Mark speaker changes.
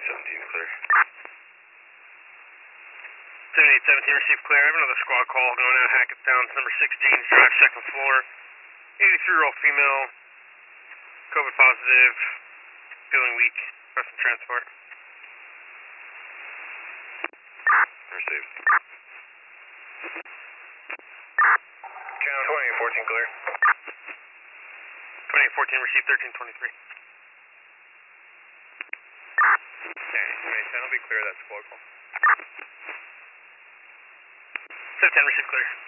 Speaker 1: 7817 clear.
Speaker 2: 7817 received clear. I have another squad call going out Hackettstown, number 16, drive second floor. 83-year-old female, COVID positive, feeling weak, requesting transport.
Speaker 1: Received. Channel 2814 clear.
Speaker 2: 2814 received 1323.
Speaker 1: Okay, 2810 will be clear, that's squad call.
Speaker 2: 1010 received clear.